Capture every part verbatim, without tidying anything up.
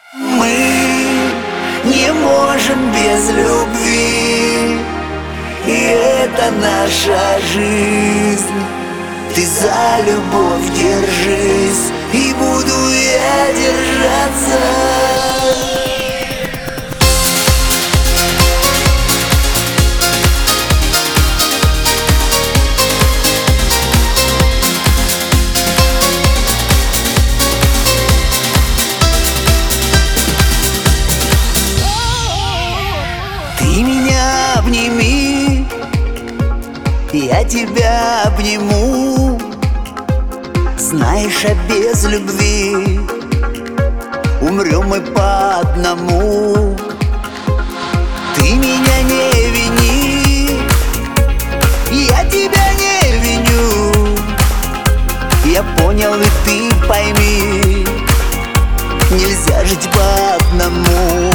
Мы не можем без любви, и это наша жизнь. Ты за любовь держись, и буду я держаться. Ты меня обними, я тебя обниму. Знаешь, а без любви умрем мы по одному. Ты меня не вини, я тебя не виню. Я понял, и ты пойми, нельзя жить по одному.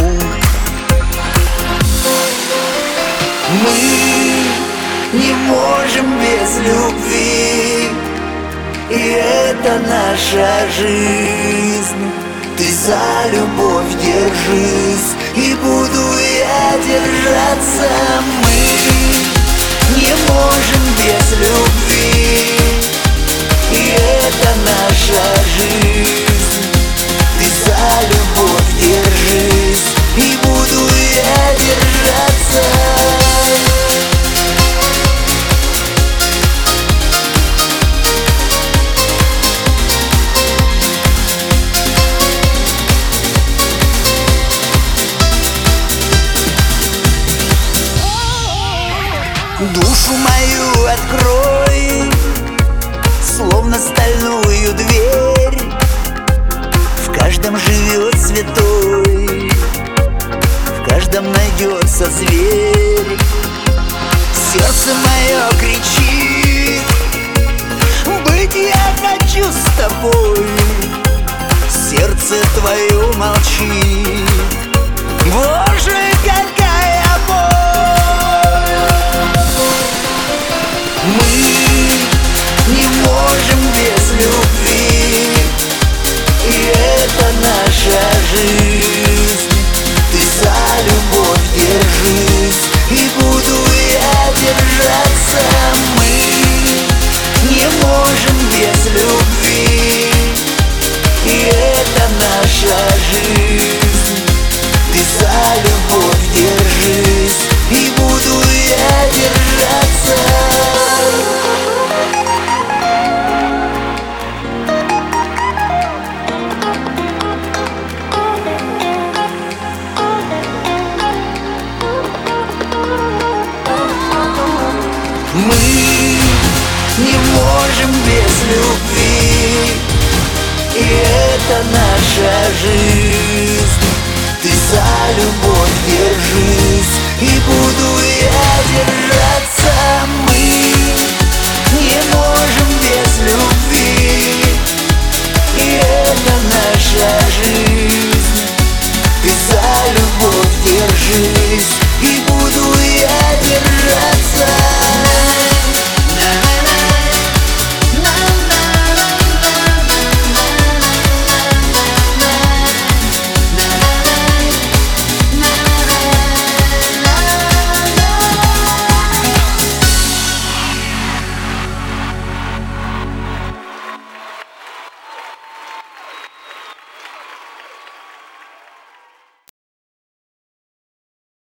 Мы не можем без любви, и это наша жизнь. Ты за любовь держись, и буду я держаться. Мы не можем без любви, и это наша жизнь. Ты за любовь держись, и буду я держаться. Душу мою открой, словно стальную дверь. В каждом живет святой, в каждом найдется зверь. Сердце мое кричит, быть я хочу с тобой. Сердце твое молчит, Боже, какая боль. Мы не можем без любви, и это наша жизнь. Ты за любовь держись, и буду я держаться. Мы не можем без любви, и это наша жизнь. Ты за любовь держись, и буду я держаться. Мы не можем без любви, и это наша жизнь. Ты за любовь держись, и буду я держаться.